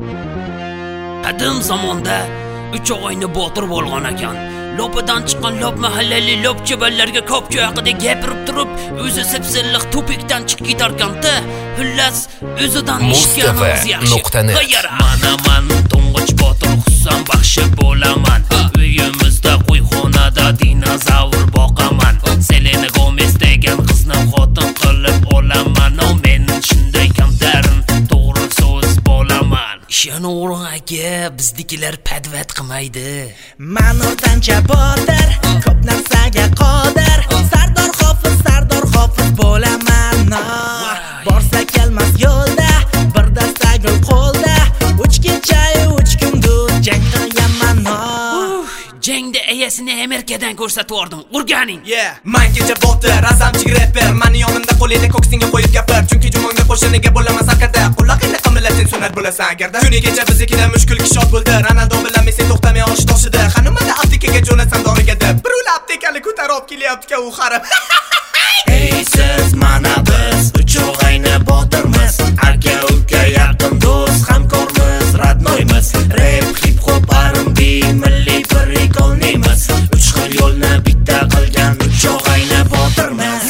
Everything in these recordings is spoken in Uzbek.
Qadim zamonda uch og'ayni botir bo'lgan ekan. Lopadan chiqqan lop mahallali lopchiballarga kopcha haqida gapirib turib, o'zi sipsilliq tupikdan chiqib ketarkan-da. Xullas, o'zidan eshitganimiz yaxshi. Mana to'ng'ich botir Husan baxshi bo'laman. Uyimizda qo'yxonada dinozavr boqaman. Selena Gomez degan qizni xotin qilib olaman. Men shunday kamtarin to'g'ri so'z bo'laman. Ishonavering aka, biznikilar padvat qilmaydi. Men o'rtancha botir, ko'p narsaga qodir. Sardor Hofiz bo'laman. Borsa kelmas yo'lda, bir dasta gul qo'lda. 3 kecha 3 kunduz jang qilganman. Jangda ayasini Amerikadan ko'rsatib yordim. Urganing. Men kecha botir, razamchi rapper. Meni yonimda qo'lida ko'ksingga qo'yib gapir. Chunki jumonga qo'shiniga bo'laman sarkarda. Quloqingni qimillatin sunar bo'lasan agarda. Kuni kecha biznikida mushkul kishot bo'ldi. Ronaldo bilan Messi to'xtamay olish toshida. Hanumada aptekaga jo'natsam doriga deb. Bir ul aptekani ko'tarib kelyapti-ku u xarab. Ey siz mana biz uch og'ayni botirmiz. Aka uka yaqin do'st, hamkormiz, radnoymiz. Rap, hip hop, R&B, milliy prikolnimiz. 3 xil yo'lni bitta qilgan uch og'ayni botirmiz.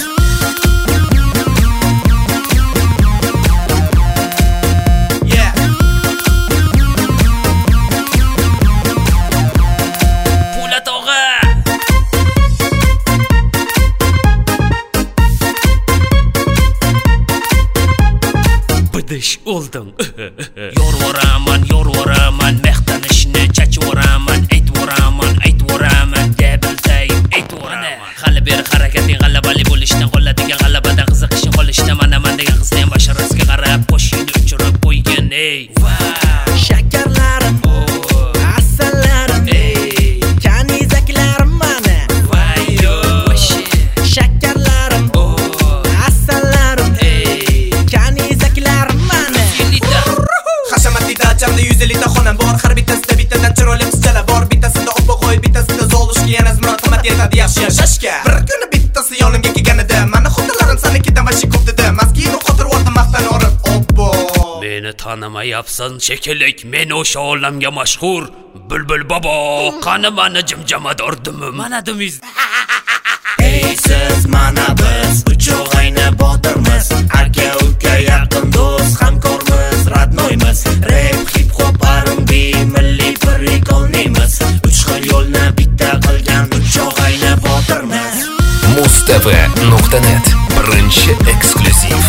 Bidish olding. Yorvoraman, maqtanishni chachvoraman, aytvoraman, double time aytvoraman. Hali beri harakating g'alabali bo'lishdan, qoladigan g'alabadan qiziqishing qolishdan, mana degan qizni ham basharasiga qarab qo'shingni uchirib qo'ygan. Shakarlarim, asallarim, kanizaklarim mana. Shakarlarim, asallarim, kanizaklarim mana. Hashamatida jamda 150 ta xonam bor. Har bittasida bittadan chiroyli qizchalar bor. Bittasida oppo'g'oy, bittasida zolishga yana qimmat yetadi yaxshi yashashga. Bir kuni bittasi yonimga kelganida, meni xotinlarim sanikidan vashi ko'p dedi. Maskini xotir o'rta maqtan orib, oppo. Meni tanimayapsan shekillik, men o'sha olamga mashhur Bulbul bobo. Qani meni jimjamador dumim. Mana dumiz. Ey siz mana biz uch og'ayni botirmiz. Aka uka yaqin do'st, hamkormiz, radnoymiz. Rap, hip hop, R&B, milliy prikolnimiz. 3 xil yo'lni bitta qilgan uch og'ayni botirmiz. Mustafa.net birinchi eksklyuziv.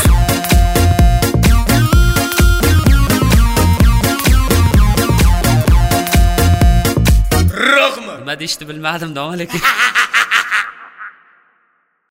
Nima deyishni bilmadim, lekin